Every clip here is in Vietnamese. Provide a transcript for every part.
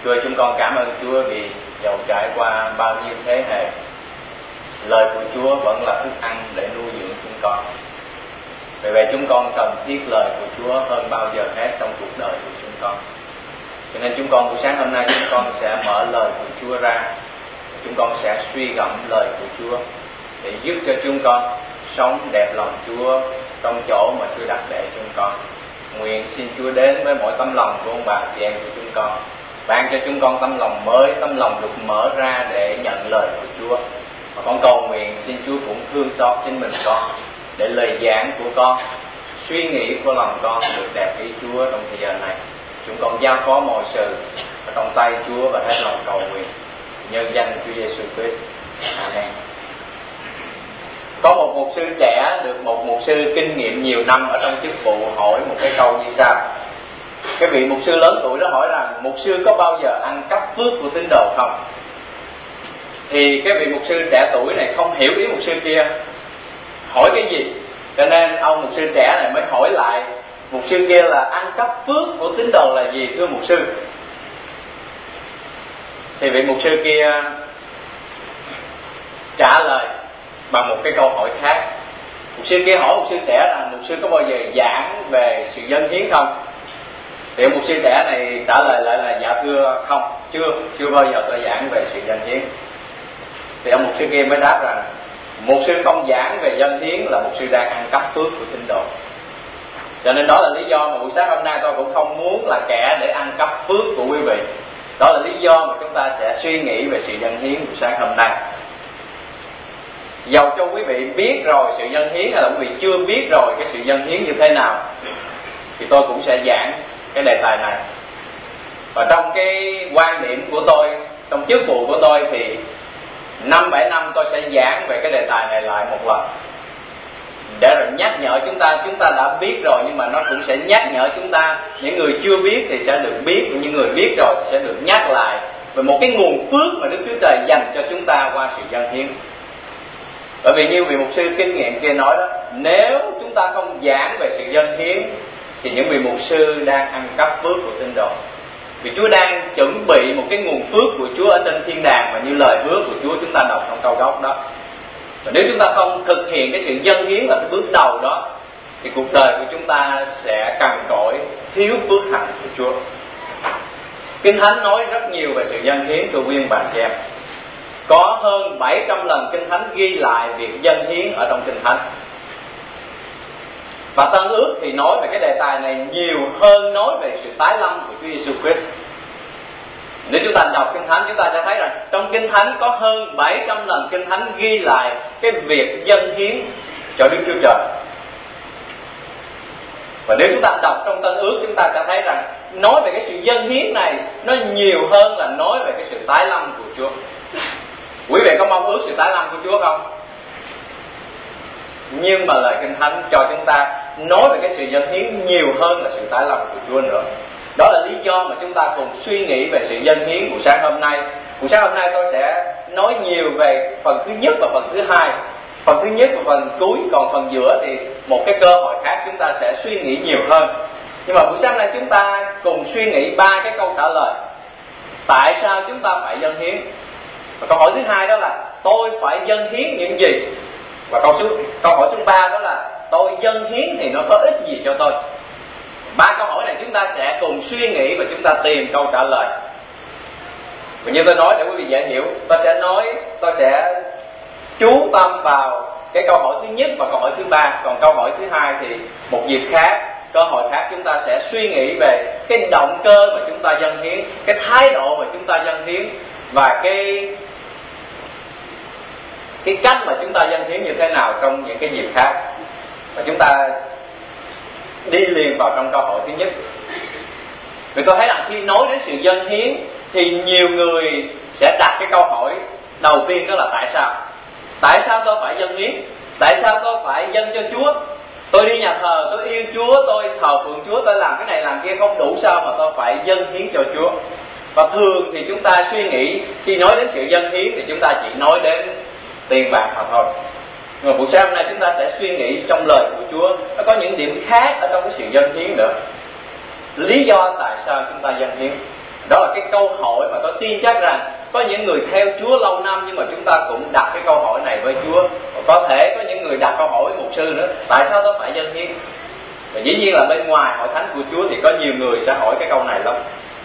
Chúa ơi, chúng con cảm ơn Chúa vì dầu trải qua bao nhiêu thế hệ, lời của Chúa vẫn là thức ăn để nuôi dưỡng chúng con. Vì vậy chúng con cần thiết lời của Chúa hơn bao giờ hết trong cuộc đời của chúng con. Cho nên chúng con buổi sáng hôm nay chúng con sẽ mở lời của Chúa ra. Chúng con sẽ suy gẫm lời của Chúa để giúp cho chúng con sống đẹp lòng Chúa trong chỗ mà Chúa đặt để chúng con. Nguyện xin Chúa đến với mỗi tấm lòng của ông bà chị em của chúng con, ban cho chúng con tấm lòng mới, tấm lòng được mở ra để nhận lời của Chúa. Và con cầu nguyện xin Chúa cũng thương xót chính mình con, để lời giảng của con, suy nghĩ của lòng con được đẹp ý Chúa trong thời giờ này. Chúng con giao phó mọi sự ở trong tay Chúa và hết lòng cầu nguyện nhân danh Chúa Giêsu Christ. Amen. Có một mục sư trẻ được một mục sư kinh nghiệm nhiều năm ở trong chức vụ hỏi một cái câu như sau. Cái vị mục sư lớn tuổi đó hỏi rằng: mục sư có bao giờ ăn cắp phước của tín đồ không? Thì cái vị mục sư trẻ tuổi này không hiểu ý mục sư kia hỏi cái gì, cho nên ông mục sư trẻ này mới hỏi lại mục sư kia là: ăn cắp phước của tín đồ là gì thưa mục sư? Thì vị mục sư kia trả lời bằng một cái câu hỏi khác. Mục sư kia hỏi mục sư trẻ rằng: mục sư có bao giờ giảng về sự dâng hiến không? Thì mục sư trẻ này trả lời lại là: dạ thưa không, chưa bao giờ tôi giảng về sự dâng hiến. Thì ông mục sư kia mới đáp rằng: mục sư không giảng về dâng hiến là mục sư đang ăn cắp phước của tín đồ. Cho nên đó là lý do mà buổi sáng hôm nay tôi cũng không muốn là kẻ để ăn cắp phước của quý vị. Đó là lý do mà chúng ta sẽ suy nghĩ về sự dâng hiến buổi sáng hôm nay. Dầu cho quý vị biết rồi sự dâng hiến hay là quý vị chưa biết rồi cái sự dâng hiến như thế nào, thì tôi cũng sẽ giảng cái đề tài này. Và trong cái quan điểm của tôi, trong chức vụ của tôi thì 5-7 năm tôi sẽ giảng về cái đề tài này lại một lần, để rồi nhắc nhở chúng ta đã biết rồi, nhưng mà nó cũng sẽ nhắc nhở chúng ta, những người chưa biết thì sẽ được biết, những người biết rồi thì sẽ được nhắc lại về một cái nguồn phước mà Đức Chúa Trời dành cho chúng ta qua sự dâng hiến. Bởi vì như vị mục sư kinh nghiệm kia nói đó, nếu chúng ta không giảng về sự dâng hiến thì những vị mục sư đang ăn cắp phước của tín đồ. Vì Chúa đang chuẩn bị một cái nguồn phước của Chúa ở trên thiên đàng, mà như lời hứa của Chúa chúng ta đọc trong câu gốc đó. Và nếu chúng ta không thực hiện cái sự dâng hiến là cái bước đầu đó, thì cuộc đời của chúng ta sẽ cằn cỗi, thiếu phước hạnh của Chúa. Kinh Thánh nói rất nhiều về sự dâng hiến thưa quý bạn chị em. Có hơn 700 lần Kinh Thánh ghi lại việc dâng hiến ở trong Kinh Thánh. Và Tân Ước thì nói về cái đề tài này nhiều hơn nói về sự tái lâm của Chúa Giêsu Christ. Nếu chúng ta đọc Kinh Thánh, chúng ta sẽ thấy rằng trong Kinh Thánh có hơn 700 lần Kinh Thánh ghi lại cái việc dâng hiến cho Đức Chúa Trời. Và nếu chúng ta đọc trong Tân Ước, chúng ta sẽ thấy rằng nói về cái sự dâng hiến này nó nhiều hơn là nói về cái sự tái lâm của Chúa. Quý vị có mong ước sự tái lâm của Chúa không? Nhưng mà lời Kinh Thánh cho chúng ta nói về cái sự dâng hiến nhiều hơn là sự tái lâm của Chúa nữa. Đó là lý do mà chúng ta cùng suy nghĩ về sự dâng hiến buổi sáng hôm nay. Buổi sáng hôm nay tôi sẽ nói nhiều về phần thứ nhất và phần thứ hai. Phần thứ nhất và phần cuối, còn phần giữa thì một cái cơ hội khác chúng ta sẽ suy nghĩ nhiều hơn. Nhưng mà buổi sáng nay chúng ta cùng suy nghĩ 3 cái câu trả lời. Tại sao chúng ta phải dâng hiến? Và câu hỏi thứ hai đó là tôi phải dâng hiến những gì? Và câu hỏi thứ 3 đó là tôi dâng hiến thì nó có ích gì cho tôi? 3 câu hỏi này chúng ta sẽ cùng suy nghĩ và chúng ta tìm câu trả lời. Và như tôi nói để quý vị dễ hiểu, tôi sẽ chú tâm vào cái câu hỏi thứ nhất và câu hỏi thứ 3. Còn câu hỏi thứ 2 thì một dịp khác, cơ hội khác chúng ta sẽ suy nghĩ về cái động cơ mà chúng ta dâng hiến, cái thái độ mà chúng ta dâng hiến, và cái cách mà chúng ta dâng hiến như thế nào trong những cái dịp khác. Và chúng ta đi liền vào trong câu hỏi thứ nhất. Vì tôi thấy rằng khi nói đến sự dâng hiến thì nhiều người sẽ đặt cái câu hỏi đầu tiên, đó là tại sao? Tại sao tôi phải dâng hiến? Tại sao tôi phải dâng cho Chúa? Tôi đi nhà thờ, tôi yêu Chúa, tôi thờ phượng Chúa, tôi làm cái này làm kia không đủ sao mà tôi phải dâng hiến cho Chúa? Và thường thì chúng ta suy nghĩ khi nói đến sự dâng hiến thì chúng ta chỉ nói đến tiền bạc mà thôi. Nhưng mà buổi sáng hôm nay chúng ta sẽ suy nghĩ trong lời của Chúa, nó có những điểm khác ở trong cái sự dâng hiến nữa. Lý do tại sao chúng ta dâng hiến? Đó là cái câu hỏi mà tôi tin chắc rằng có những người theo Chúa lâu năm, nhưng mà chúng ta cũng đặt cái câu hỏi này với Chúa. Có thể có những người đặt câu hỏi với mục sư nữa, tại sao tôi phải dâng hiến? Và dĩ nhiên là bên ngoài hội thánh của Chúa thì có nhiều người sẽ hỏi cái câu này lắm.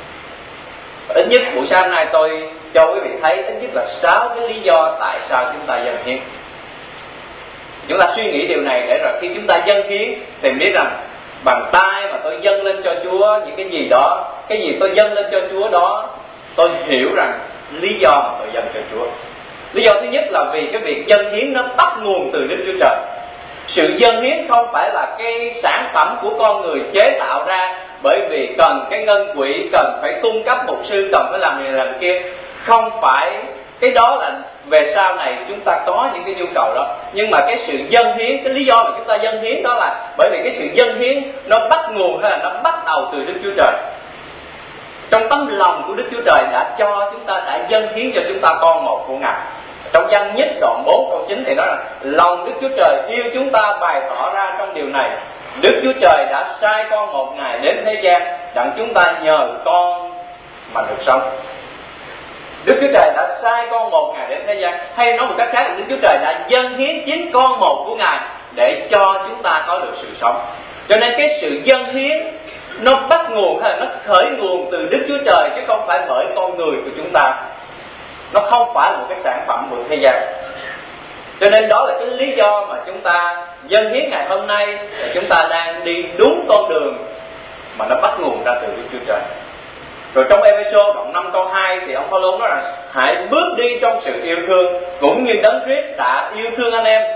Ít nhất buổi sáng nay tôi cho quý vị thấy ít nhất là 6 cái lý do tại sao chúng ta dâng hiến. Chúng ta suy nghĩ điều này để rồi khi chúng ta dâng hiến thì biết rằng bằng tay mà tôi dâng lên cho Chúa những cái gì đó, cái gì tôi dâng lên cho Chúa đó, tôi hiểu rằng lý do mà tôi dâng cho Chúa. Lý do thứ nhất là vì cái việc dâng hiến nó bắt nguồn từ Đức Chúa Trời. Sự dâng hiến không phải là cái sản phẩm của con người chế tạo ra bởi vì cần cái ngân quỹ, cần phải cung cấp mục sư, cần phải làm này làm kia. Không phải, cái đó là về sau này chúng ta có những cái nhu cầu đó. Nhưng mà cái sự dâng hiến, cái lý do mà chúng ta dâng hiến đó là bởi vì cái sự dâng hiến nó bắt nguồn hay là nó bắt đầu từ Đức Chúa Trời. Trong tấm lòng của Đức Chúa Trời đã cho chúng ta, đã dâng hiến cho chúng ta con một của Ngài. Trong Giăng nhất đoạn 4 câu 9 thì nói rằng lòng Đức Chúa Trời yêu chúng ta bày tỏ ra trong điều này: Đức Chúa Trời đã sai con một Ngài đến thế gian đặng chúng ta nhờ con mà được sống. Đức Chúa Trời đã sai con một Ngài đến thế gian, hay nói một cách khác là Đức Chúa Trời đã dâng hiến chính con một của Ngài để cho chúng ta có được sự sống. Cho nên cái sự dâng hiến nó bắt nguồn hay là nó khởi nguồn từ Đức Chúa Trời, chứ không phải bởi con người của chúng ta. Nó không phải là một cái sản phẩm của thế gian. Cho nên đó là cái lý do mà chúng ta dâng hiến ngày hôm nay, là chúng ta đang đi đúng con đường mà nó bắt nguồn ra từ Đức Chúa Trời. Rồi trong Ê-phê-sô đoạn 5 câu 2 thì ông Phaolô nói rằng hãy bước đi trong sự yêu thương cũng như Đấng Christ đã yêu thương anh em,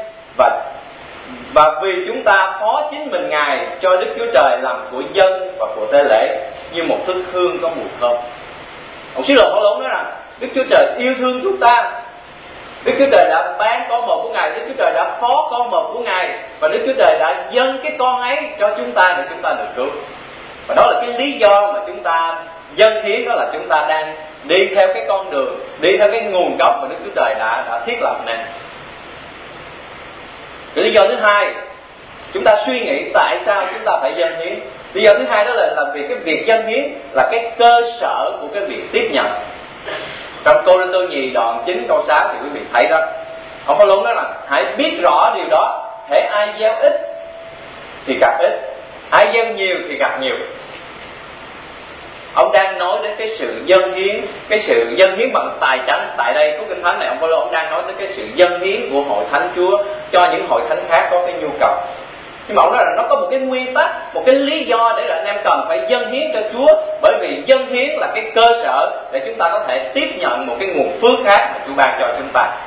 và vì chúng ta phó chính mình Ngài cho Đức Chúa Trời làm của dân và của tế lễ như một thức hương có mùi thơm. Ông sứ đồ Phaolô nói rằng Đức Chúa Trời yêu thương chúng ta. Đức Chúa Trời đã ban con một của Ngài, Đức Chúa Trời đã phó con một của Ngài, và Đức Chúa Trời đã dâng cái con ấy cho chúng ta để chúng ta được cứu. Và đó là cái lý do mà chúng ta dâng hiến, đó là chúng ta đang đi theo cái con đường, đi theo cái nguồn gốc mà Đức Chúa Trời đã thiết lập nên. Cái lý do thứ hai, chúng ta suy nghĩ tại sao chúng ta phải dâng hiến. Lý do thứ hai đó là vì cái việc dâng hiến là cái cơ sở của cái việc tiếp nhận. Trong Cô-rinh-tô nhì đoạn 9 câu 6 thì quý vị thấy đó, ông Phaolô nói là hãy biết rõ điều đó: hễ ai gieo ít thì gặt ít, ai gieo nhiều thì gặt nhiều. Ông đang nói đến cái sự dâng hiến, cái sự dâng hiến bằng tài chánh. Tại đây có kinh thánh này ông Phaolô đang nói đến cái sự dâng hiến của hội thánh Chúa cho những hội thánh khác có cái nhu cầu. Nhưng mà ông nói là nó có một cái nguyên tắc, một cái lý do để là anh em cần phải dâng hiến cho Chúa, bởi vì dâng hiến là cái cơ sở để chúng ta có thể tiếp nhận một cái nguồn phước khác mà Chúa ban cho chúng ta.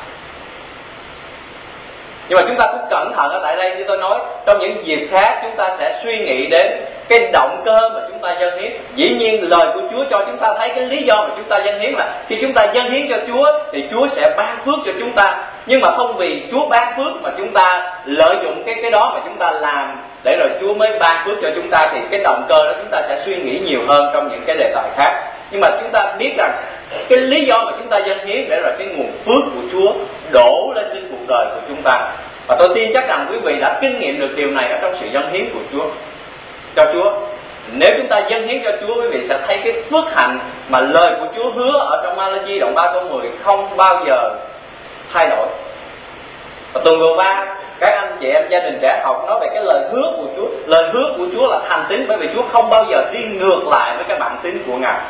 Nhưng mà chúng ta cũng cẩn thận ở tại đây, như tôi nói, trong những dịp khác chúng ta sẽ suy nghĩ đến cái động cơ mà chúng ta dâng hiến. Dĩ nhiên lời của Chúa cho chúng ta thấy cái lý do mà chúng ta dâng hiến là khi chúng ta dâng hiến cho Chúa thì Chúa sẽ ban phước cho chúng ta. Nhưng mà không vì Chúa ban phước mà chúng ta lợi dụng cái đó mà chúng ta làm để rồi Chúa mới ban phước cho chúng ta, thì cái động cơ đó chúng ta sẽ suy nghĩ nhiều hơn trong những cái đề tài khác. Nhưng mà chúng ta biết rằng cái lý do mà chúng ta dâng hiến để rồi cái nguồn phước của Chúa đổ lên trên cuộc đời của chúng ta. Và tôi tin chắc rằng quý vị đã kinh nghiệm được điều này ở trong sự dâng hiến của Chúa cho Chúa. Nếu chúng ta dâng hiến cho Chúa, quý vị sẽ thấy cái phước hạnh mà lời của Chúa hứa ở trong Ma-la-chi đoạn 3 câu 10 không bao giờ thay đổi. Và tuần vừa qua các anh chị em gia đình trẻ học nói về cái lời hứa của Chúa. Lời hứa của Chúa là thành tín, bởi vì Chúa không bao giờ đi ngược lại với cái bản tính của Ngài.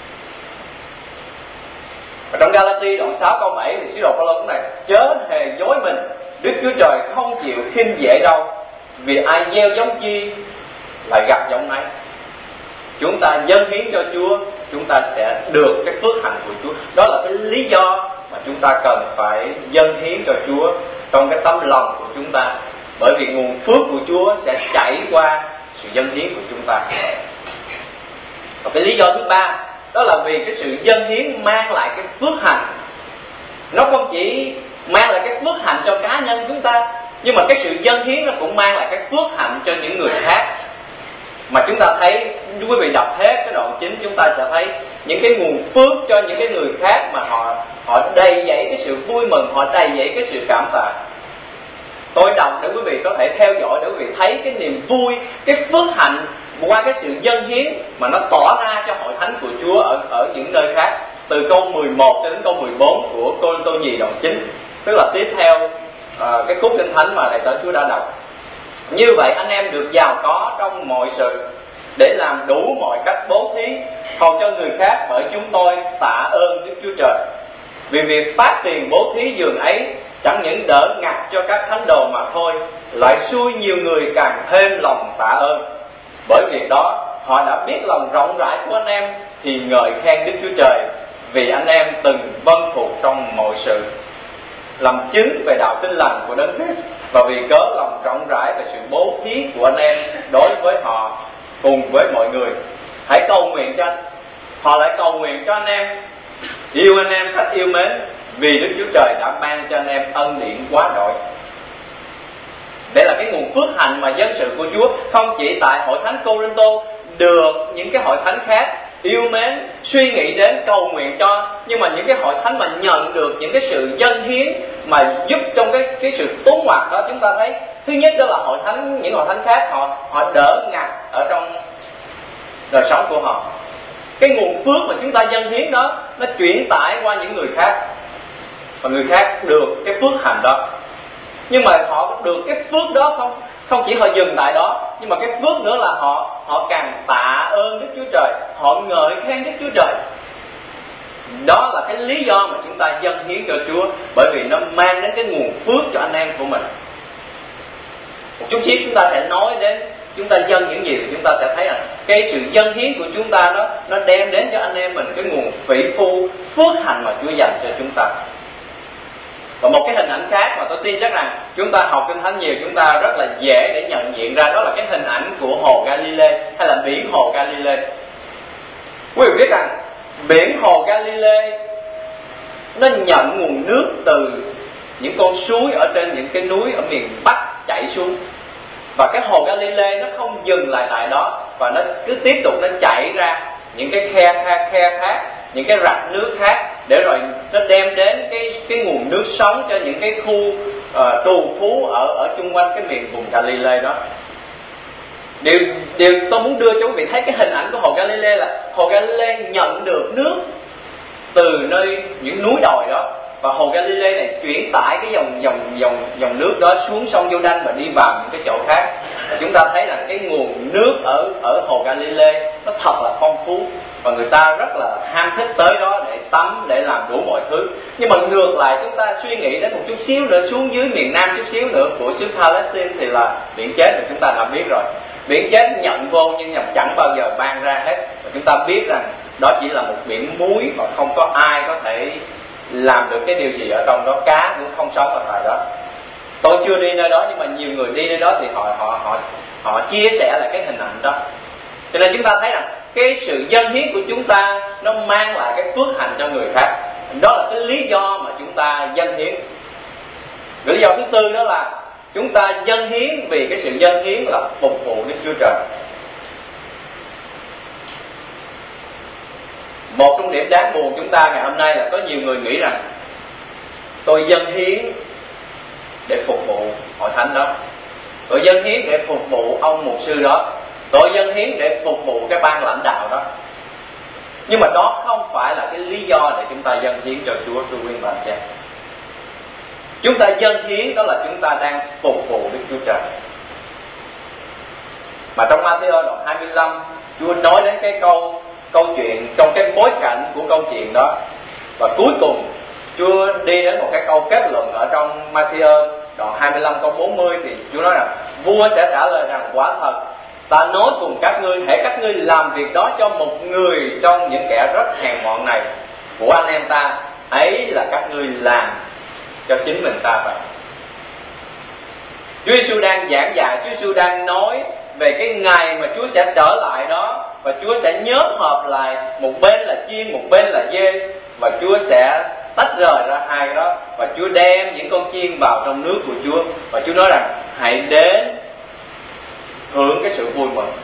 Và trong Ga-la-ti đoạn 6 câu 7 thì sứ đồ Phaolô cũng này: chớ hề dối mình, Đức Chúa Trời không chịu khinh dễ đâu, vì ai gieo giống chi lại gặt giống ấy. Chúng ta dâng hiến cho Chúa, chúng ta sẽ được cái phước hạnh của Chúa. Đó là cái lý do mà chúng ta cần phải dâng hiến cho Chúa trong cái tấm lòng của chúng ta, bởi vì nguồn phước của Chúa sẽ chảy qua sự dâng hiến của chúng ta. Và cái lý do thứ ba, đó là vì cái sự dâng hiến mang lại cái phước hạnh. Nó không chỉ mang lại cái phước hạnh cho cá nhân chúng ta, nhưng mà cái sự dâng hiến nó cũng mang lại cái phước hạnh cho những người khác. Mà chúng ta thấy, quý vị đọc hết cái đoạn 9, chúng ta sẽ thấy những cái nguồn phước cho những cái người khác mà họ đầy dẫy cái sự vui mừng, họ đầy dẫy cái sự cảm tạ. Tôi đọc để quý vị có thể theo dõi, để quý vị thấy cái niềm vui, cái phước hạnh qua cái sự dâng hiến mà nó tỏ ra cho hội thánh của Chúa ở những nơi khác. Từ câu 11 cho đến câu 14 của Cô Tô Nhì đoạn 9, tức là tiếp theo cái khúc kinh thánh mà đại tớ Chúa đã đọc. Như vậy anh em được giàu có trong mọi sự, để làm đủ mọi cách bố thí hầu cho người khác, bởi chúng tôi tạ ơn Đức Chúa Trời. Vì việc phát tiền bố thí dường ấy chẳng những đỡ ngặt cho các thánh đồ mà thôi, lại xui nhiều người càng thêm lòng tạ ơn. Bởi việc đó họ đã biết lòng rộng rãi của anh em, thì ngợi khen Đức Chúa Trời, vì anh em từng vâng phục trong mọi sự, làm chứng về đạo tin lành của Đấng Christ, và vì cớ lòng rộng rãi về sự bố thí của anh em đối với họ cùng với mọi người. Hãy cầu nguyện cho anh. Họ lại cầu nguyện cho anh em, yêu anh em cách yêu mến, vì Đức Chúa Trời đã ban cho anh em ân điển quá đổi. Đây là cái nguồn phước hạnh mà dân sự của Chúa không chỉ tại hội thánh Cô-rinh-tô được những cái hội thánh khác yêu mến, suy nghĩ đến, cầu nguyện cho, nhưng mà những cái hội thánh mà nhận được những cái sự dâng hiến mà giúp trong cái sự tuôn hoạt đó, chúng ta thấy thứ nhất đó là hội thánh, những hội thánh khác họ đỡ ngặt ở trong đời sống của họ. Cái nguồn phước mà chúng ta dâng hiến đó nó chuyển tải qua những người khác, và người khác được cái phước hạnh đó. Nhưng mà họ được cái phước đó không chỉ họ dừng tại đó, nhưng mà cái phước nữa là họ càng tạ ơn Đức Chúa Trời, họ ngợi khen Đức Chúa Trời. Đó là cái lý do mà chúng ta dâng hiến cho Chúa, bởi vì nó mang đến cái nguồn phước cho anh em của mình. Một chút xíu chúng ta sẽ nói đến chúng ta dâng những gì, thì chúng ta sẽ thấy là cái sự dâng hiến của chúng ta đó, nó đem đến cho anh em mình cái nguồn phỉ phu phước hạnh mà Chúa dành cho chúng ta. Và một cái hình ảnh khác mà tôi tin chắc rằng chúng ta học kinh thánh nhiều, chúng ta rất là dễ để nhận diện ra, đó là cái hình ảnh của hồ Galilee hay là biển hồ Galilee. Quý vị biết rằng biển hồ Galilee nó nhận nguồn nước từ những con suối ở trên những cái núi ở miền Bắc chảy xuống, và cái hồ Galilee nó không dừng lại tại đó, và nó cứ tiếp tục nó chảy ra những cái khe khác, những cái rạch nước khác, để rồi nó đem đến cái nguồn nước sống cho những cái khu trù phú ở chung quanh cái miền vùng Galilee đó. Điều tôi muốn đưa cho quý vị thấy cái hình ảnh của hồ Galilee là hồ Galilee nhận được nước từ nơi những núi đồi đó, và hồ Galilee này chuyển tải cái dòng nước đó xuống sông Giô-đanh và đi vào những cái chỗ khác. Và chúng ta thấy rằng cái nguồn nước ở hồ Galilee nó thật là phong phú, và người ta rất là ham thích tới đó để tắm, để làm đủ mọi thứ. Nhưng mà ngược lại, chúng ta suy nghĩ đến một chút xíu nữa, xuống dưới miền Nam chút xíu nữa của xứ Palestine thì là biển chết, rồi chúng ta đã biết rồi. Biển chết nhận vô nhưng chẳng bao giờ ban ra hết. Và chúng ta biết rằng đó chỉ là một biển muối, và không có ai có thể làm được cái điều gì ở trong đó, cá cũng không sống ở tại đó. Tôi chưa đi nơi đó, nhưng mà nhiều người đi nơi đó thì họ chia sẻ lại cái hình ảnh đó. Cho nên chúng ta thấy rằng cái sự dâng hiến của chúng ta nó mang lại cái phước hạnh cho người khác. Đó là cái lý do mà chúng ta dâng hiến. Lý do thứ tư đó là chúng ta dâng hiến vì cái sự dâng hiến là phục vụ Đức Chúa Trời. Một trong điểm đáng buồn chúng ta ngày hôm nay là có nhiều người nghĩ rằng tôi dâng hiến để phục vụ hội thánh đó, tôi dâng hiến để phục vụ ông mục sư đó, tôi dâng hiến để phục vụ cái ban lãnh đạo đó. Nhưng mà đó không phải là cái lý do để chúng ta dâng hiến cho Chúa, thưa quý bà cha. Chúng ta dâng hiến đó là chúng ta đang phục vụ Đức Chúa Trời. Mà trong Ma-thi-ơ đoạn 25, Chúa nói đến cái câu chuyện trong cái bối cảnh của câu chuyện đó. Và cuối cùng Chúa đi đến một cái câu kết luận ở trong Ma-thi-ơ đoạn 25 câu 40, thì Chúa nói rằng vua sẽ trả lời rằng quả thật ta nói cùng các ngươi, hễ các ngươi làm việc đó cho một người trong những kẻ rất hèn mọn này của anh em ta, ấy là các ngươi làm cho chính mình ta vậy. Chúa Giêsu đang giảng dạy, Chúa Giêsu đang nói về cái ngày mà Chúa sẽ trở lại đó, và Chúa sẽ nhóm họp lại, một bên là chiên, một bên là dê, và Chúa sẽ tách rời ra hai cái đó, và Chúa đem những con chiên vào trong nước của Chúa, và Chúa nói rằng hãy đến hưởng cái sự vui mừng,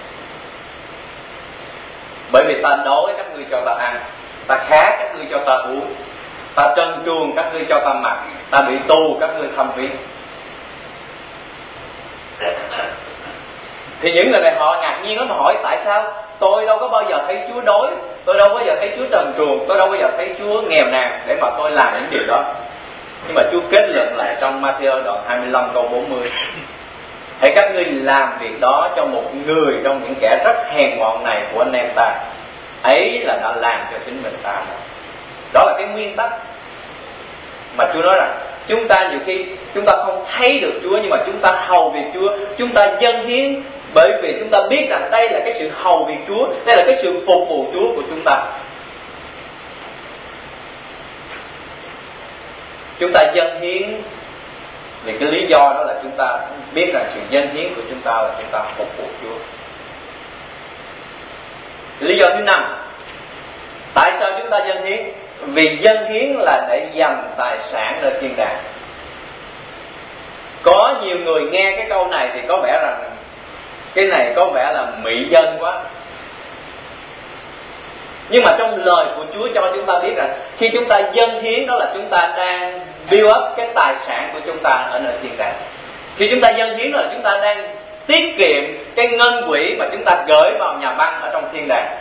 bởi vì ta đói các ngươi cho ta ăn, ta khát các ngươi cho ta uống, ta trần truồng các ngươi cho ta mặc, ta bị tù các ngươi thăm viếng. Thì những người này họ ngạc nhiên lắm, mà hỏi tại sao tôi đâu có bao giờ thấy Chúa đói, tôi đâu bao giờ thấy Chúa trần truồng, tôi đâu bao giờ thấy Chúa nghèo nàn để mà tôi làm những điều đó. Nhưng mà Chúa kết luận lại trong Ma-thi-ơ đoạn 25 câu 40: hãy các ngươi làm việc đó cho một người trong những kẻ rất hèn mọn này của anh em ta, ấy là đã làm cho chính mình ta. Đó là cái nguyên tắc mà Chúa nói rằng chúng ta nhiều khi chúng ta không thấy được Chúa, nhưng mà chúng ta hầu việc Chúa, chúng ta dâng hiến, bởi vì chúng ta biết rằng đây là cái sự hầu việc Chúa, đây là cái sự phục vụ Chúa của chúng ta. Chúng ta dâng hiến vì cái lý do đó là chúng ta biết rằng sự dâng hiến của chúng ta là chúng ta phục vụ Chúa. Lý do thứ 5, tại sao chúng ta dâng hiến? Vì dâng hiến là để dành tài sản nơi thiên đàng. Có nhiều người nghe cái câu này thì có vẻ rằng cái này có vẻ là mị dân quá. Nhưng mà trong lời của Chúa cho chúng ta biết rằng khi chúng ta dâng hiến, đó là chúng ta đang build up cái tài sản của chúng ta ở nơi thiên đàng. Khi chúng ta dâng hiến, đó là chúng ta đang tiết kiệm cái ngân quỹ mà chúng ta gửi vào nhà băng ở trong thiên đàng.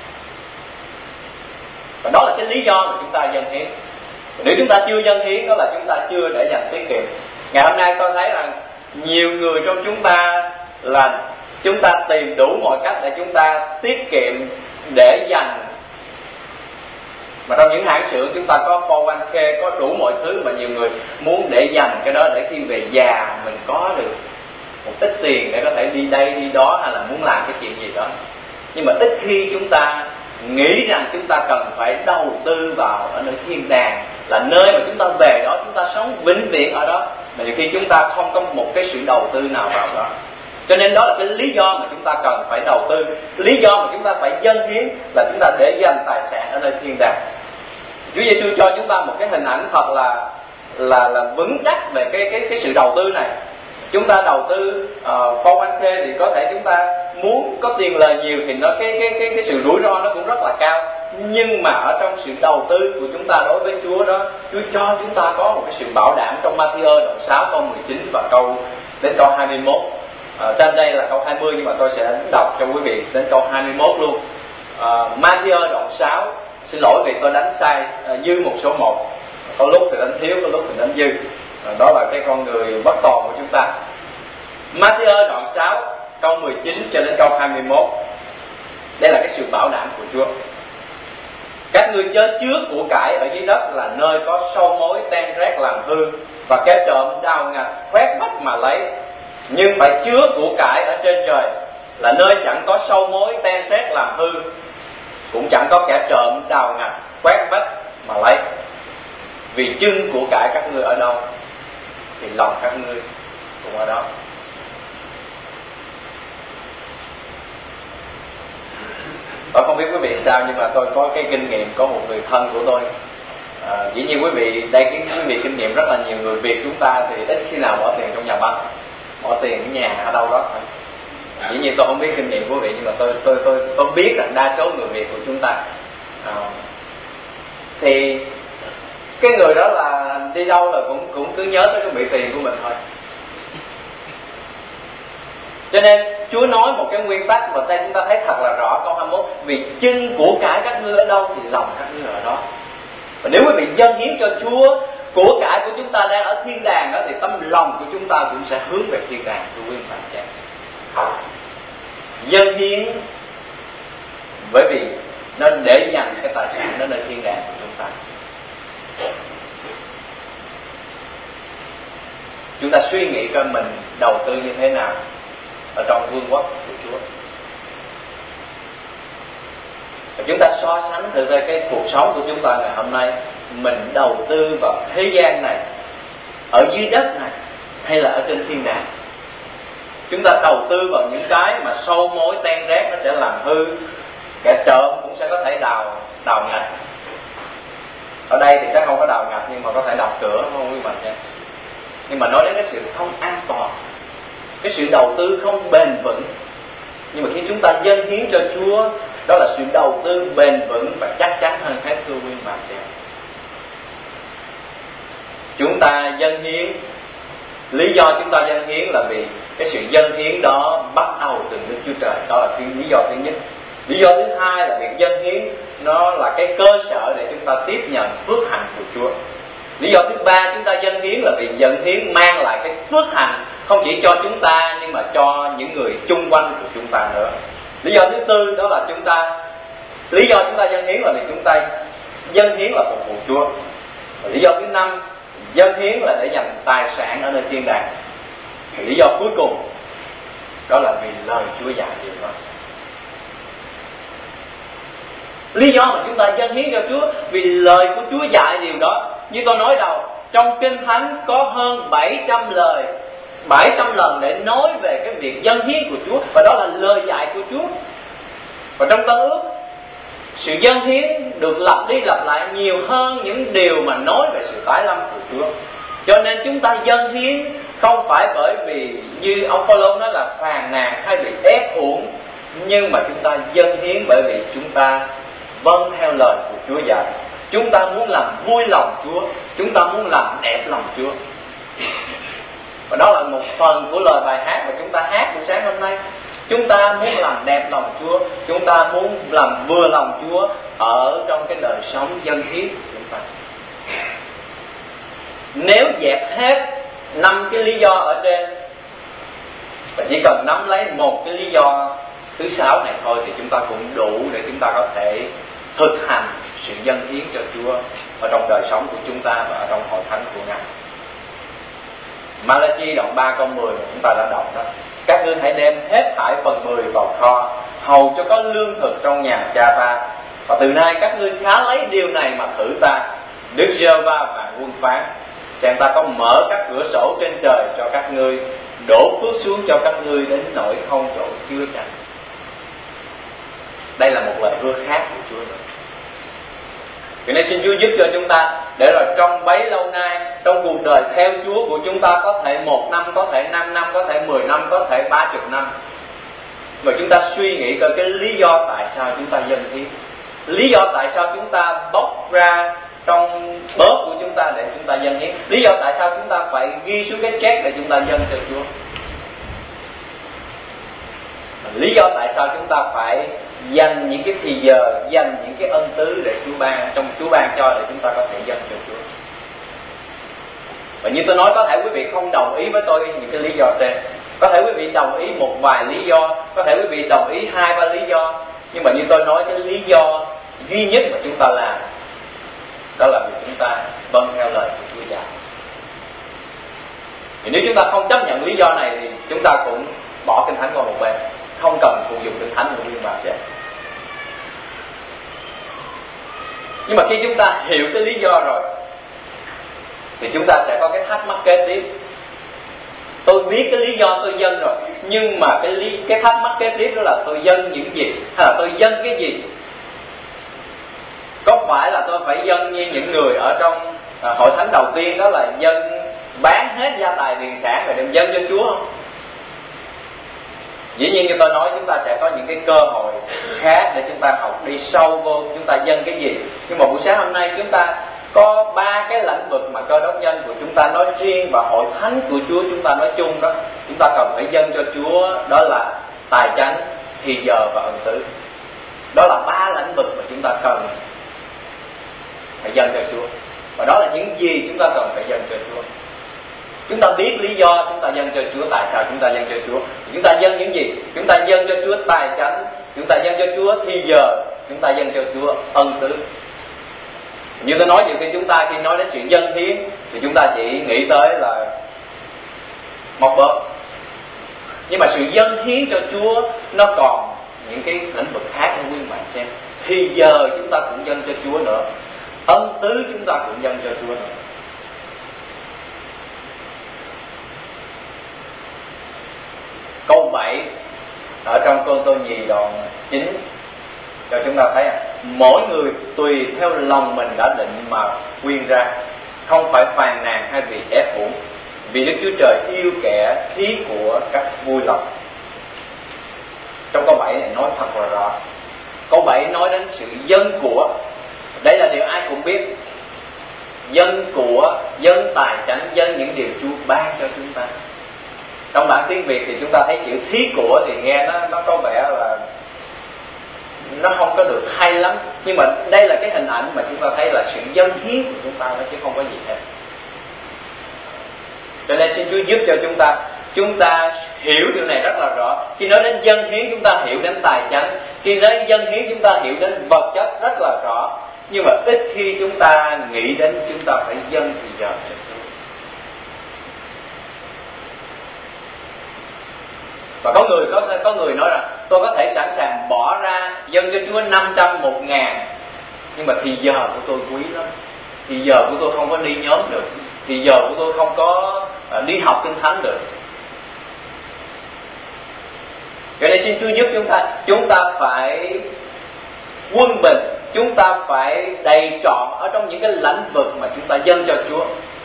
Và đó là cái lý do mà chúng ta dâng hiến. Nếu chúng ta chưa dâng hiến, đó là chúng ta chưa để dành tiết kiệm. Ngày hôm nay tôi thấy rằng nhiều người trong chúng ta là chúng ta tìm đủ mọi cách để chúng ta tiết kiệm để dành. Mà trong những hãng xưởng chúng ta có 401k, có đủ mọi thứ mà nhiều người muốn để dành cái đó để khi về già mình có được một ít tiền để có thể đi đây đi đó, hay là muốn làm cái chuyện gì đó. Nhưng mà ít khi chúng ta nghĩ rằng chúng ta cần phải đầu tư vào ở nơi thiên đàng, là nơi mà chúng ta về đó, chúng ta sống vĩnh viễn ở đó, mà nhiều khi chúng ta không có một cái sự đầu tư nào vào đó. Cho nên đó là cái lý do mà chúng ta cần phải đầu tư, lý do mà chúng ta phải dâng hiến là chúng ta để dành tài sản ở nơi thiên đàng. Chúa Giêsu cho chúng ta một cái hình ảnh thật là vững chắc về cái sự đầu tư này. Chúng ta đầu tư 401k thì có thể chúng ta muốn có tiền lời nhiều thì nó cái sự rủi ro nó cũng rất là cao. Nhưng mà ở trong sự đầu tư của chúng ta đối với Chúa đó, Chúa cho chúng ta có một cái sự bảo đảm trong Ma-thi-ơ đoạn 6 câu 19 và đến câu 21. Trên đây là câu 20 nhưng mà tôi sẽ đọc cho quý vị đến câu 21 luôn. Ma-thi-ơ đoạn 6, xin lỗi vì tôi đánh sai dư một số 1. Có lúc thì đánh thiếu, có lúc thì đánh dư. Đó là cái con người bất toàn của chúng ta. Ma-thi-ơ đoạn 6 câu 19 cho đến câu 21. Đây là cái sự bảo đảm của Chúa. Các ngươi chớ chứa của cải ở dưới đất là nơi có sâu mối ten rét làm hư, và kẻ trộm đào ngạch khoét vách mà lấy. Nhưng phải chứa của cải ở trên trời là nơi chẳng có sâu mối ten rét làm hư, cũng chẳng có kẻ trộm đào ngạch khoét vách mà lấy. Vì chân của cải các ngươi ở đâu thì lòng các ngươi cũng ở đó. Tôi không biết quý vị sao, nhưng mà tôi có cái kinh nghiệm, có một người thân của tôi. Dĩ nhiên quý vị quý vị kinh nghiệm rất là nhiều. Người Việt chúng ta thì ít khi nào bỏ tiền trong nhà băng, bỏ tiền ở nhà ở đâu đó. Dĩ nhiên tôi không biết kinh nghiệm của quý vị, nhưng mà tôi biết rằng đa số người Việt của chúng ta thì cái người đó là đi đâu là cũng cứ nhớ tới cái bị tiền của mình thôi. Cho nên Chúa nói một cái nguyên tắc mà chúng ta thấy thật là rõ câu 21: vì chân của cải các ngươi ở đâu thì lòng các ngươi ở đó. Và nếu quý vị dâng hiến cho Chúa, của cải của chúng ta đang ở thiên đàng đó, thì tấm lòng của chúng ta cũng sẽ hướng về thiên đàng, thưa quý bạn trẻ. Dâng hiến bởi vì nó để dành cái tài sản đó nơi thiên đàng của chúng ta. Chúng ta suy nghĩ coi mình đầu tư như thế nào ở trong vương quốc của Chúa. Và chúng ta so sánh thử về cái cuộc sống của chúng ta ngày hôm nay, mình đầu tư vào thế gian này, ở dưới đất này, hay là ở trên thiên đàng. Chúng ta đầu tư vào những cái mà sâu mối ten rét nó sẽ làm hư, kẻ trộm cũng sẽ có thể đào ngạch. Ở đây thì chắc không có đào ngạch, nhưng mà có thể đập cửa, không quý bạn nhé. Nhưng mà nói đến cái sự không an toàn, cái sự đầu tư không bền vững. Nhưng mà khi chúng ta dâng hiến cho Chúa, đó là sự đầu tư bền vững và chắc chắn hơn hết, thưa quý bạn trẻ. Chúng ta dâng hiến, lý do chúng ta dâng hiến là vì Cái sự dâng hiến đó bắt đầu từ Đức Chúa Trời. Đó là lý do thứ nhất. Lý do thứ hai là việc dâng hiến nó là cái cơ sở để chúng ta tiếp nhận phước hạnh của Chúa. Lý do thứ ba chúng ta dâng hiến là vì dâng hiến mang lại cái phước hạnh không chỉ cho chúng ta nhưng mà cho những người chung quanh của chúng ta nữa. Lý do thứ tư đó là lý do chúng ta dâng hiến là vì chúng ta dâng hiến là phục vụ Chúa. Và lý do thứ năm, dâng hiến là để dành tài sản ở nơi thiên đàng. Và lý do cuối cùng đó là vì lời Chúa dạy điều đó. Lý do mà chúng ta dâng hiến cho Chúa vì lời của Chúa dạy điều đó. Như tôi nói đầu, trong Kinh Thánh có hơn 700 lời, 700 lần để nói về cái việc dâng hiến của Chúa. Và đó là lời dạy của Chúa. Và trong Tân Ước, sự dâng hiến được lặp đi lặp lại nhiều hơn những điều mà nói về sự tái lâm của Chúa. Cho nên chúng ta dâng hiến không phải bởi vì như ông Phaolô nói là phàn nàn hay bị ép uổng, nhưng mà chúng ta dâng hiến bởi vì chúng ta vâng theo lời của Chúa dạy. Chúng ta muốn làm vui lòng Chúa, chúng ta muốn làm đẹp lòng Chúa. Và đó là một phần của lời bài hát mà chúng ta hát buổi sáng hôm nay. Chúng ta muốn làm đẹp lòng Chúa, chúng ta muốn làm vừa lòng Chúa ở trong cái đời sống dâng hiến của chúng ta. Nếu dẹp hết 5 cái lý do ở trên và chỉ cần nắm lấy một cái lý do thứ 6 này thôi thì chúng ta cũng đủ để chúng ta có thể thực hành sự dâng hiến cho Chúa ở trong đời sống của chúng ta và ở trong hội thánh của Ngài. Malachi đoạn 3 câu 10 mà chúng ta đã đọc đó: các ngươi hãy đem hết thảy phần 10 vào kho, hầu cho có lương thực trong nhà cha ta. Và từ nay các ngươi khá lấy điều này mà thử ta. Đức Giê-hô-va và quân phán: xem ta có mở các cửa sổ trên trời cho các ngươi, đổ phước xuống cho các ngươi đến nỗi không chỗ chứa chan. Đây là một lời hứa khác của Chúa nữa. Vì nên xin Chúa giúp cho chúng ta để rồi trong bấy lâu nay, trong cuộc đời theo Chúa của chúng ta, có thể 1 năm, có thể 5 năm, có thể 10 năm, có thể 30 năm, mà chúng ta suy nghĩ coi cái lý do tại sao chúng ta dâng hiến, lý do tại sao chúng ta bóc ra trong bóp của chúng ta để chúng ta dâng hiến, lý do tại sao chúng ta phải ghi xuống cái check để chúng ta dâng cho Chúa, lý do tại sao chúng ta phải dành những cái thì giờ, dành những cái ân tứ để Chúa ban cho để chúng ta có thể dâng cho Chúa. Và như tôi nói, có thể quý vị không đồng ý với tôi những cái lý do trên, có thể quý vị đồng ý một vài lý do, có thể quý vị đồng ý 2-3 lý do, nhưng mà như tôi nói, cái lý do duy nhất mà chúng ta làm đó là vì chúng ta vâng theo lời của Chúa dạy. Thì nếu chúng ta không chấp nhận lý do này thì chúng ta cũng bỏ Kinh Thánh qua một bên, không cần phụ dụng Kinh Thánh của nguyên bản vậy. Nhưng mà khi chúng ta hiểu cái lý do rồi thì chúng ta sẽ có cái thắc mắc kế tiếp. Tôi biết cái lý do tôi dâng rồi, nhưng mà cái thắc mắc kế tiếp đó là tôi dâng những gì, hay là tôi dâng cái gì? Có phải là tôi phải dâng như những người ở trong hội thánh đầu tiên, đó là dâng bán hết gia tài tiền sản rồi đem dâng cho Chúa không? Dĩ nhiên như tôi nói, chúng ta sẽ có những cái cơ hội khác để chúng ta học đi sâu vô chúng ta dâng cái gì. Nhưng mà buổi sáng hôm nay chúng ta có 3 cái lĩnh vực mà Cơ Đốc nhân của chúng ta nói riêng và hội thánh của Chúa chúng ta nói chung đó, chúng ta cần phải dâng cho Chúa, đó là tài chánh, thì giờ và ân tứ. Đó là 3 lĩnh vực mà chúng ta cần phải dâng cho Chúa. Và đó là những gì chúng ta cần phải dâng cho Chúa. Chúng ta biết lý do chúng ta dâng cho Chúa, tại sao chúng ta dâng cho Chúa. Chúng ta dâng những gì? Chúng ta dâng cho Chúa tài chánh, chúng ta dâng cho Chúa thì giờ, chúng ta dâng cho Chúa ân tứ. Như tôi nói, nhiều khi chúng ta khi nói đến sự dâng hiến thì chúng ta chỉ nghĩ tới là móc bóp. Nhưng mà sự dâng hiến cho Chúa nó còn những cái lĩnh vực khác ở nguyên bản xem. Thì giờ chúng ta cũng dâng cho Chúa nữa, ân tứ chúng ta cũng dâng cho Chúa nữa. Câu 7 ở trong Cô Tô Nhì đoạn 9 cho chúng ta thấy mỗi người tùy theo lòng mình đã định mà quyên ra, không phải phàn nàn hay bị ép uổng, vì Đức Chúa Trời yêu kẻ thí của các vui lòng. Trong câu 7 này nói thật là rõ. Câu 7 nói đến sự dâng của. Đây là điều ai cũng biết. Dâng của, dâng tài chánh, dâng những điều Chúa ban cho chúng ta. Trong bản tiếng Việt thì chúng ta thấy chữ thí của thì nghe nó có vẻ là nó không có được hay lắm, nhưng mà đây là cái hình ảnh mà chúng ta thấy là sự dâng hiến của chúng ta đó, chứ không có gì hết. Cho nên xin Chúa giúp cho chúng ta hiểu điều này rất là rõ. Khi nói đến dâng hiến chúng ta hiểu đến tài chánh, khi nói dâng hiến chúng ta hiểu đến vật chất rất là rõ, nhưng mà ít khi chúng ta nghĩ đến chúng ta phải dâng thì giờ cho Chúa. Và có người nói rằng tôi có thể sẵn sàng bỏ ra dâng cho Chúa 500, 1.000, nhưng mà thì giờ của tôi quý lắm, thì giờ của tôi không có đi nhóm được, thì giờ của tôi không có đi học kinh thánh được. Cho nên xin Chúa giúp chúng ta phải quân bình, chúng ta phải đầy trọn ở trong những cái lĩnh vực mà chúng ta dâng cho Chúa.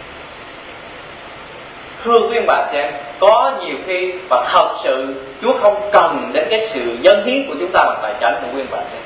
Thưa quý ông bà chị em, có nhiều khi và thật sự Chúa không cần đến cái sự dâng hiến của chúng ta bằng tài chánh của quý ông bà chị em.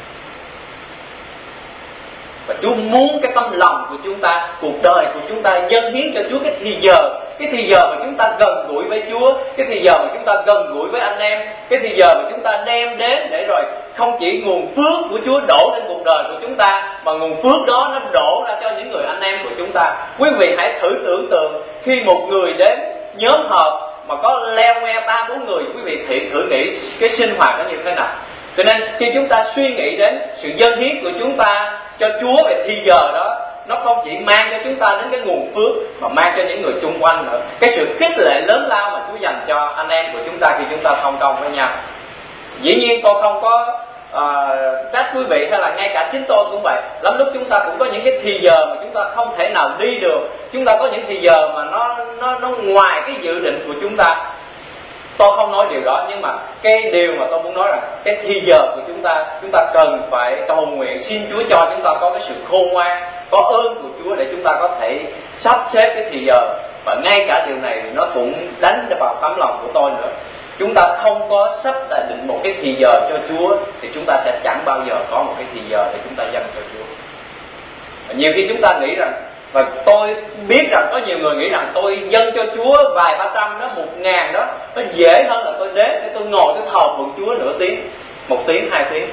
Và Chúa muốn cái tấm lòng của chúng ta, cuộc đời của chúng ta dâng hiến cho Chúa cái thì giờ mà chúng ta gần gũi với Chúa, cái thì giờ mà chúng ta gần gũi với anh em, cái thì giờ mà chúng ta đem đến để rồi không chỉ nguồn phước của Chúa đổ lên cuộc đời của chúng ta, mà nguồn phước đó nó đổ ra cho những người anh em của chúng ta. Quý vị hãy thử tưởng tượng khi một người đến nhóm họp mà có leo ngoe 3-4 người, quý vị thử nghĩ cái sinh hoạt nó như thế nào. Cho nên khi chúng ta suy nghĩ đến sự dâng hiến của chúng ta cho Chúa về thì giờ đó, nó không chỉ mang cho chúng ta đến cái nguồn phước mà mang cho những người chung quanh nữa. Cái sự khích lệ lớn lao mà Chúa dành cho anh em của chúng ta khi chúng ta thông công với nhau. Dĩ nhiên tôi không có trách quý vị, hay là ngay cả chính tôi cũng vậy. Lắm lúc chúng ta cũng có những cái thì giờ mà chúng ta không thể nào đi được. Chúng ta có những thì giờ mà nó ngoài cái dự định của chúng ta. Tôi không nói điều đó, nhưng mà cái điều mà tôi muốn nói là cái thì giờ của chúng ta cần phải cầu nguyện xin Chúa cho chúng ta có cái sự khôn ngoan, có ơn của Chúa để chúng ta có thể sắp xếp cái thì giờ. Và ngay cả điều này nó cũng đánh vào tấm lòng của tôi nữa. Chúng ta không có sắp định một cái thì giờ cho Chúa thì chúng ta sẽ chẳng bao giờ có một cái thì giờ để chúng ta dâng cho Chúa. Và nhiều khi chúng ta nghĩ rằng, và tôi biết rằng có nhiều người nghĩ rằng tôi dâng cho Chúa vài 300 đó, 1.000 đó, nó dễ hơn là tôi đến để tôi ngồi tôi thờ phượng Chúa nửa tiếng, 1 tiếng, 2 tiếng.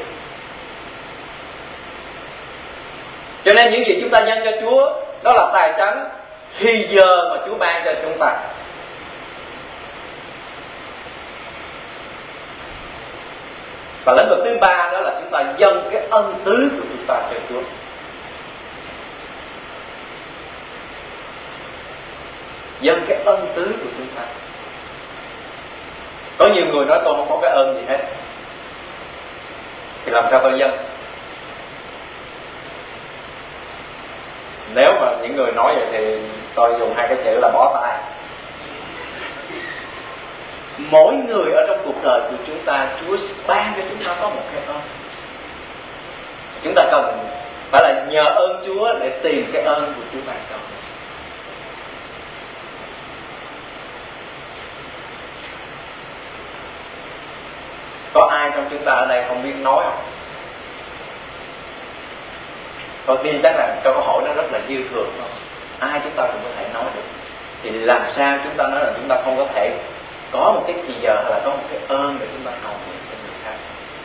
Cho nên những gì chúng ta dâng cho Chúa đó là tài chánh thì giờ mà Chúa ban cho chúng ta. Và lĩnh vực thứ ba đó là chúng ta dâng cái ân tứ của chúng ta cho Chúa. Dâng cái ân tứ của chúng ta. Có nhiều người nói tôi không có cái ơn gì hết, thì làm sao tôi dâng? Nếu mà những người nói vậy thì tôi dùng 2 cái chữ là bó tay. Mỗi người ở trong cuộc đời của chúng ta, Chúa ban cho chúng ta có một cái ơn. Chúng ta cần phải là nhờ ơn Chúa để tìm cái ơn của Chúa ban cho. Có ai trong chúng ta ở đây không biết nói không? Tôi tin chắc là câu hỏi nó rất là dư thừa không? Ai chúng ta cũng có thể nói được. Thì làm sao chúng ta nói là chúng ta không có thể có một cái thì giờ hay là có một cái ơn để chúng ta cầu nguyện cho người khác?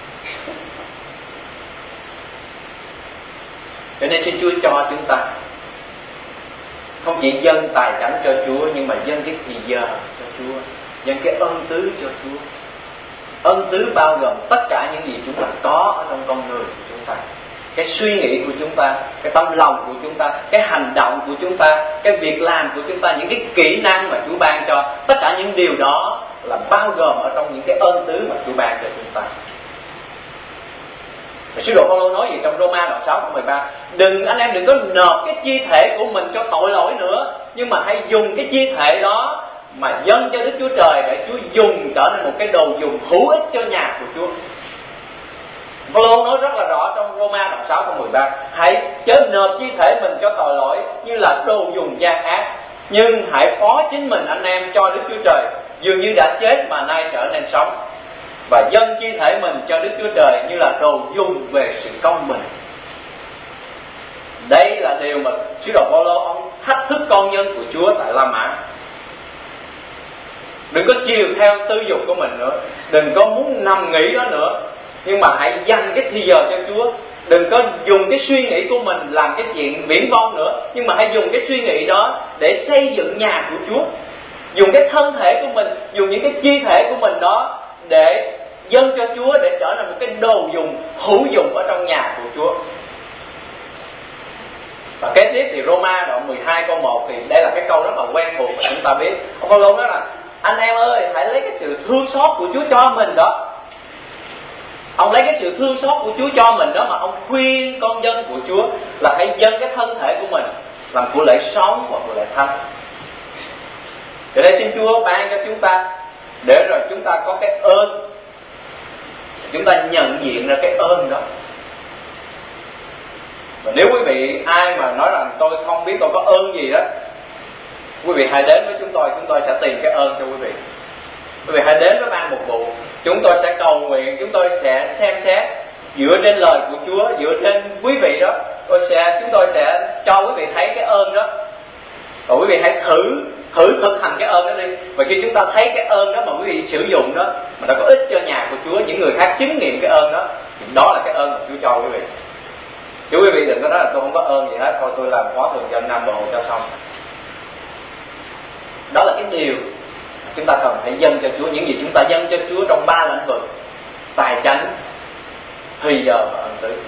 Cho nên xin Chúa cho chúng ta không chỉ dâng tài chánh cho Chúa, nhưng mà dâng cái thì giờ cho Chúa, dâng cái ân tứ cho Chúa. Ân tứ bao gồm tất cả những gì chúng ta có ở trong con người của chúng ta, cái suy nghĩ của chúng ta, cái tấm lòng của chúng ta, cái hành động của chúng ta, cái việc làm của chúng ta, những cái kỹ năng mà Chúa ban cho. Tất cả những điều đó là bao gồm ở trong những cái ân tứ mà Chúa ban cho chúng ta. Và sứ đồ Phaolô nói gì trong Roma đoạn 6 câu 13: anh em đừng có nộp cái chi thể của mình cho tội lỗi nữa, nhưng mà hãy dùng cái chi thể đó mà dâng cho Đức Chúa Trời để Chúa dùng trở nên một cái đồ dùng hữu ích cho nhà của Chúa. Phaolô nói rất là rõ trong Roma đoạn 6 câu 13: hãy chớ nộp chi thể mình cho tội lỗi như là đồ dùng gian ác, nhưng hãy phó chính mình anh em cho Đức Chúa Trời, dường như đã chết mà nay trở nên sống, và dâng chi thể mình cho Đức Chúa Trời như là đồ dùng về sự công bình. Đây là điều mà sứ đồ Phaolô ông thách thức con nhân của Chúa tại La Mã. Đừng có chiều theo tư dục của mình nữa, đừng có muốn nằm nghỉ đó nữa, nhưng mà hãy dành cái thì giờ cho Chúa. Đừng có dùng cái suy nghĩ của mình làm cái chuyện viển vông nữa, nhưng mà hãy dùng cái suy nghĩ đó để xây dựng nhà của Chúa. Dùng cái thân thể của mình, dùng những cái chi thể của mình đó để dâng cho Chúa, để trở thành một cái đồ dùng hữu dụng ở trong nhà của Chúa. Và kế tiếp thì Roma đoạn 12 câu 1 thì đây là cái câu rất là quen thuộc mà chúng ta biết. Ông Phaolô nói là anh em ơi, hãy lấy cái sự thương xót của Chúa cho mình đó. Ông lấy cái sự thương xót của Chúa cho mình đó mà ông khuyên con dân của Chúa là hãy dâng cái thân thể của mình làm của lễ sống và của lễ thánh. Từ đây xin Chúa ban cho chúng ta, để rồi chúng ta có cái ơn, chúng ta nhận diện ra cái ơn đó. Và nếu quý vị ai mà nói rằng tôi không biết tôi có ơn gì đó, quý vị hãy đến với chúng tôi sẽ tìm cái ơn cho quý vị. Quý vị hãy đến với ban mục vụ, chúng tôi sẽ cầu nguyện, chúng tôi sẽ xem xét dựa trên lời của Chúa, dựa trên quý vị đó, chúng tôi sẽ cho quý vị thấy cái ơn đó. Và quý vị hãy thử thực hành cái ơn đó đi. Và khi chúng ta thấy cái ơn đó mà quý vị sử dụng đó, mà nó có ích cho nhà của Chúa, những người khác chứng nghiệm cái ơn đó, thì đó là cái ơn mà Chúa cho quý vị. Chứ quý vị đừng có nói là tôi không có ơn gì hết, thôi tôi làm khóa thường dân Nam Bồ cho xong. Đó là cái điều chúng ta cần phải dâng cho Chúa. Những gì chúng ta dâng cho Chúa trong 3 lĩnh vực: tài chánh, thì giờ và ân tứ.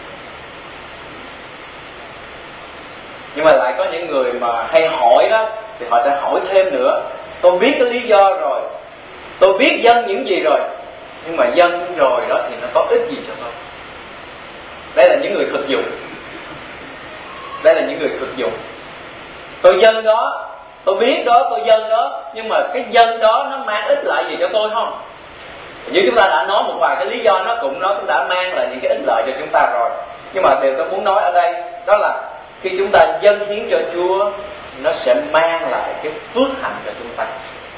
Nhưng mà lại có những người mà hay hỏi đó, thì họ sẽ hỏi thêm nữa: tôi biết cái lý do rồi, tôi biết dâng những gì rồi, nhưng mà dâng rồi đó thì nó có ích gì cho tôi? Đây là những người thực dụng. Đây là những người thực dụng. Tôi dâng đó, tôi biết đó, tôi dâng đó, nhưng mà cái dâng đó nó mang ích lợi gì cho tôi không? Như chúng ta đã nói một vài cái lý do, nó cũng đã mang lại những cái ích lợi cho chúng ta rồi. Nhưng mà điều tôi muốn nói ở đây đó là khi chúng ta dâng hiến cho Chúa, nó sẽ mang lại cái phước hạnh cho chúng ta.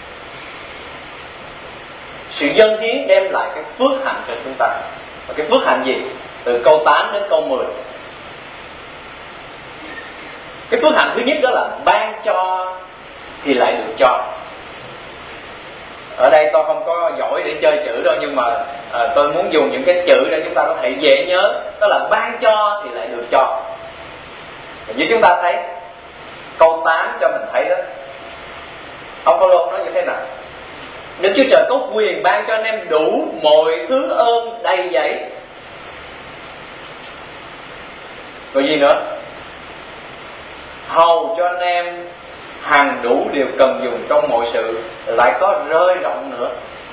Sự dâng hiến đem lại cái phước hạnh cho chúng ta. Và cái phước hạnh gì? Từ câu 8 đến câu 10. Cái phước hạnh thứ nhất đó là ban cho thì lại được cho. Ở đây tôi không có giỏi để chơi chữ đâu, nhưng mà tôi muốn dùng những cái chữ để chúng ta có thể dễ nhớ. Đó là ban cho thì lại được cho. Như chúng ta thấy câu 8 cho mình thấy đó, ông Phaolô nói như thế nào? Đức Chúa Trời có quyền ban cho anh em đủ mọi thứ ơn đầy dẫy. Rồi gì nữa? Hầu cho anh em hằng đủ điều cần dùng trong mọi sự, lại có rơi rộng nữa.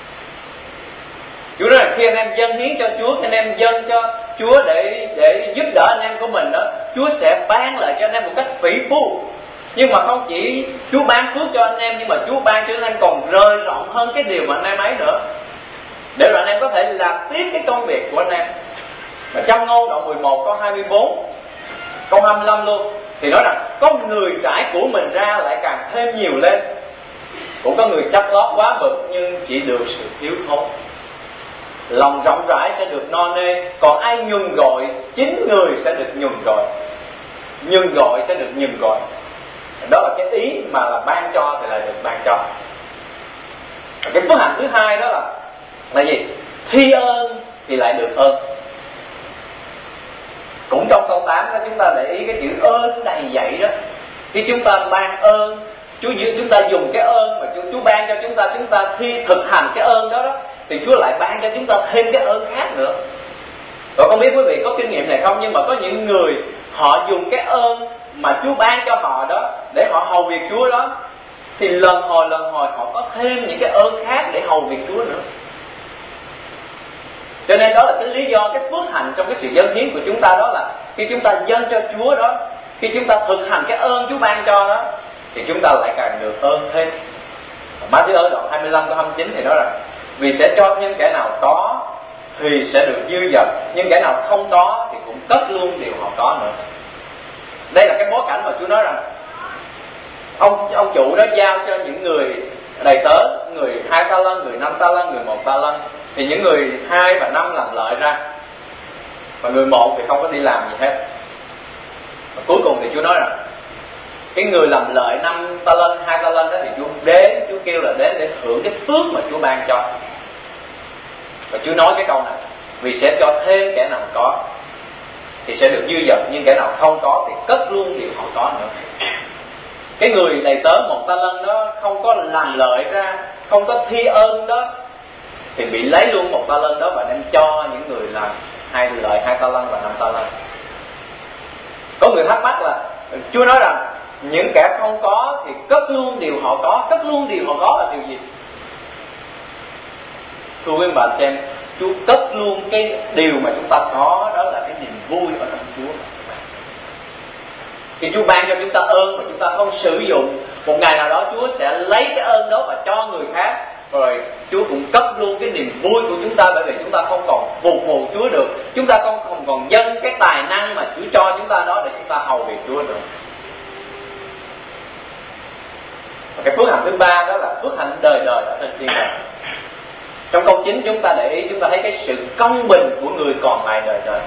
Chúa nói là khi anh em dâng hiến cho Chúa, khi anh em dâng cho Chúa để giúp đỡ anh em của mình đó, Chúa sẽ ban lại cho anh em một cách phỉ phu. Nhưng mà không chỉ Chúa ban phước cho anh em, nhưng mà Chúa ban cho anh em còn rơi rộng hơn cái điều mà anh em ấy nữa, để rồi anh em có thể làm tiếp cái công việc của anh em. Và trong Ngôn đoạn 11 câu 24, câu 25 luôn, thì nói rằng có người trải của mình ra lại càng thêm nhiều lên, cũng có người chắp lót quá mực nhưng chỉ được sự thiếu thốn. Lòng rộng rãi sẽ được no nê, còn ai nhường gọi, chính người sẽ được nhường gọi. Nhường gọi sẽ được nhường gọi. Đó là cái ý mà là ban cho thì lại được ban cho. Cái phước hạnh thứ hai đó là gì? Thi ơn thì lại được ơn. Cũng trong câu 8 đó, chúng ta để ý cái chữ ơn đầy dẫy đó. Khi chúng ta ban ơn, chúng ta dùng cái ơn mà Chúa ban cho chúng ta thi thực hành cái ơn đó, thì Chúa lại ban cho chúng ta thêm cái ơn khác nữa. Tôi không biết quý vị có kinh nghiệm này không, nhưng mà có những người họ dùng cái ơn mà Chúa ban cho họ đó để họ hầu việc Chúa đó, thì lần hồi họ có thêm những cái ơn khác để hầu việc Chúa nữa. Cho nên đó là cái lý do, cái phước hạnh trong cái sự dâng hiến của chúng ta, đó là khi chúng ta dâng cho Chúa đó, khi chúng ta thực hành cái ơn Chúa ban cho đó, thì chúng ta lại càng được ơn thêm. Matthew đoạn 25 câu 29 thì nói rằng: vì sẽ cho thêm kẻ nào có thì sẽ được dư dật, nhưng kẻ nào không có thì cũng cất luôn điều họ có nữa. Đây là cái bối cảnh mà Chúa nói rằng ông chủ đó giao cho những người đầy tớ, người 2 ta lân, người 5 ta lân, người 1 ta lân, thì những người 2 và 5 làm lợi ra, và người 1 thì không có đi làm gì hết. Và cuối cùng thì Chúa nói rằng Cái người làm lợi 5 ta lân, 2 ta lân đó thì Chúa đến, Chúa kêu là đến để hưởng cái phước mà Chúa ban cho. Và Chúa nói cái câu này: vì sẽ cho thêm kẻ nào có thì sẽ được dư dật, nhưng kẻ nào không có thì cất luôn điều họ có nữa. Cái người đầy tớ 1 ta lân đó không có làm lợi ra, không có thi ơn đó, thì bị lấy luôn 1 ta lân đó và đem cho những người làm 2 ta lân và 5 ta lân. Có người thắc mắc là Chúa nói rằng những kẻ không có thì cất luôn điều họ có. Cất luôn điều họ có là điều gì? Thưa quý bạn xem, Chúa cất luôn cái điều mà chúng ta có, đó là cái niềm vui ở trong Chúa. Khi Chúa ban cho chúng ta ơn mà chúng ta không sử dụng, một ngày nào đó Chúa sẽ lấy cái ơn đó và cho người khác. Rồi Chúa cũng cất luôn cái niềm vui của chúng ta, bởi vì chúng ta không còn phục vụ Chúa được. Chúng ta không còn dâng cái tài năng mà Chúa cho chúng ta đó để chúng ta hầu việc Chúa nữa. Và cái phước hạnh thứ ba đó là phước hạnh đời đời ở trên thiên đàng. Trong câu 9 chúng ta để ý, chúng ta thấy cái sự công bình của người còn lại đời đời.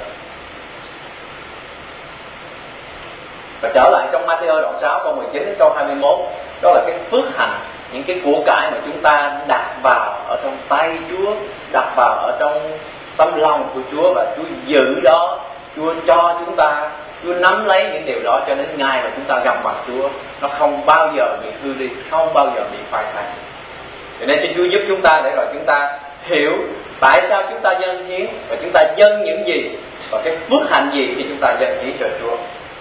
Và trở lại trong Ma-thi-ơ đoạn 6 câu 19 đến câu 21, đó là cái phước hạnh, những cái của cải mà chúng ta đặt vào ở trong tay Chúa, đặt vào ở trong tấm lòng của Chúa, và Chúa giữ đó, Chúa cho chúng ta, Chúa nắm lấy những điều đó cho đến ngày mà chúng ta gặp mặt Chúa, nó không bao giờ bị hư đi, không bao giờ bị phai tàn. Cho nên xin Chúa giúp chúng ta để rồi chúng ta hiểu tại sao chúng ta dâng hiến, và chúng ta dâng những gì, và cái phước hạnh gì khi chúng ta dâng hiến cho Chúa.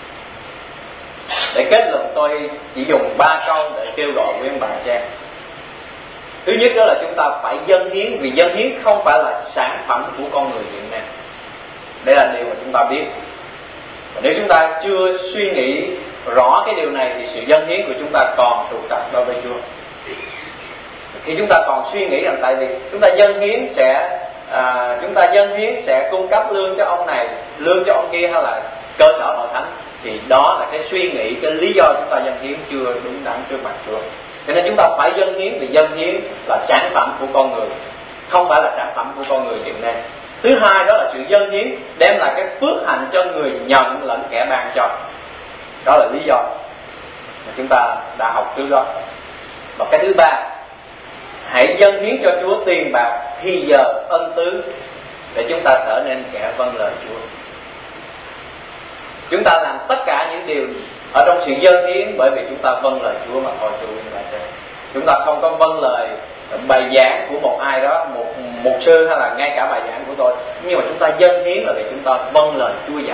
Để kết luận, tôi chỉ dùng 3 câu để kêu gọi quý ông bà cha. Thứ nhất đó là chúng ta phải dâng hiến, vì dâng hiến không phải là sản phẩm của con người hiện nay. Đây là điều mà chúng ta biết. Và nếu chúng ta chưa suy nghĩ rõ cái điều này thì sự dâng hiến của chúng ta còn trục trặc đối với Chúa. Khi chúng ta còn suy nghĩ rằng tại vì chúng ta dâng hiến sẽ cung cấp lương cho ông này, lương cho ông kia, hay là cơ sở hội thánh, thì đó là cái suy nghĩ, cái lý do chúng ta dâng hiến chưa đúng đắn trước mặt Chúa. Cho nên chúng ta phải dâng hiến, vì dâng hiến là sản phẩm của con người, không phải là sản phẩm của con người hiện nay. Thứ hai đó là sự dâng hiến đem lại cái phước hạnh cho người nhận lẫn kẻ ban cho. Đó là lý do mà chúng ta đã học trước đó. Và cái thứ ba, hãy dâng hiến cho Chúa tiền bạc, thì giờ ân tứ, để chúng ta trở nên kẻ vâng lời Chúa. Chúng ta làm tất cả những điều ở trong sự dâng hiến bởi vì chúng ta vâng lời Chúa mà thôi, thưa quý vị. Chúng ta không có vâng lời bài giảng của một ai đó, một mục sư hay là ngay cả bài giảng của tôi, nhưng mà chúng ta dâng hiến là vì chúng ta vâng lời Chúa dạy.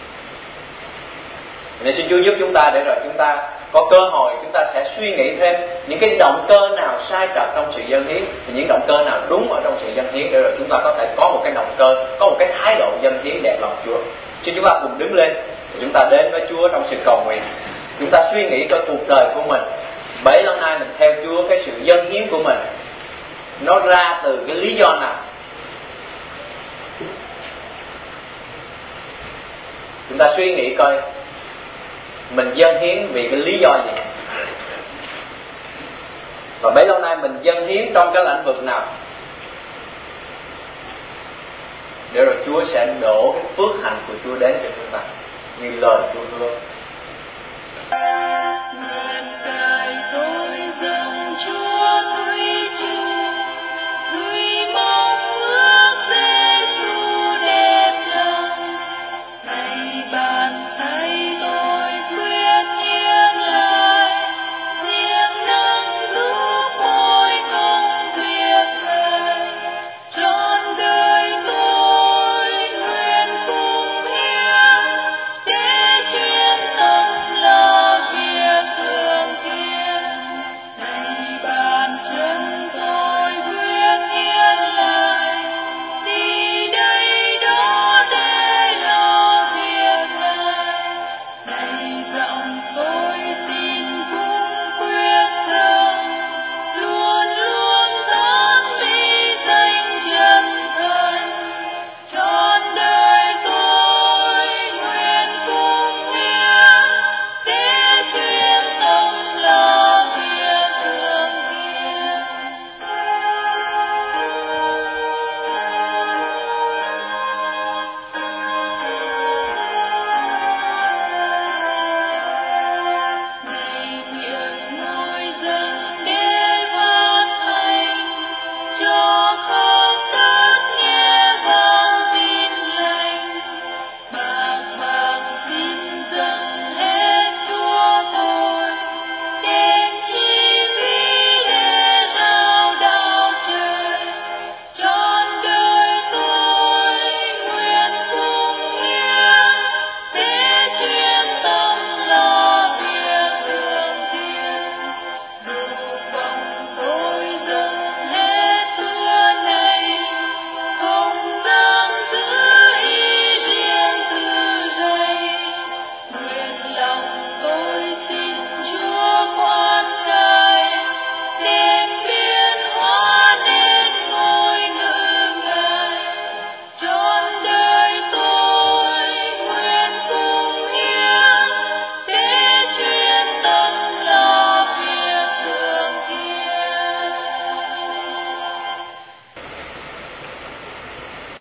Nên xin Chúa giúp chúng ta để rồi chúng ta có cơ hội chúng ta sẽ suy nghĩ thêm những cái động cơ nào sai trật trong sự dâng hiến, thì những động cơ nào đúng ở trong sự dâng hiến, để rồi chúng ta có thể có một cái động cơ, có một cái thái độ dâng hiến đẹp lòng Chúa. Xin chúng ta cùng đứng lên, chúng ta đến với Chúa trong sự cầu nguyện. Chúng ta suy nghĩ coi cuộc đời của mình, bấy lâu nay mình theo Chúa, cái sự dâng hiến của mình nó ra từ cái lý do nào? Chúng ta suy nghĩ coi mình dâng hiến vì cái lý do gì, và bấy lâu nay mình dâng hiến trong cái lĩnh vực nào, để rồi Chúa sẽ đổ cái phước hạnh của Chúa đến cho chúng ta như lời Chúa hứa.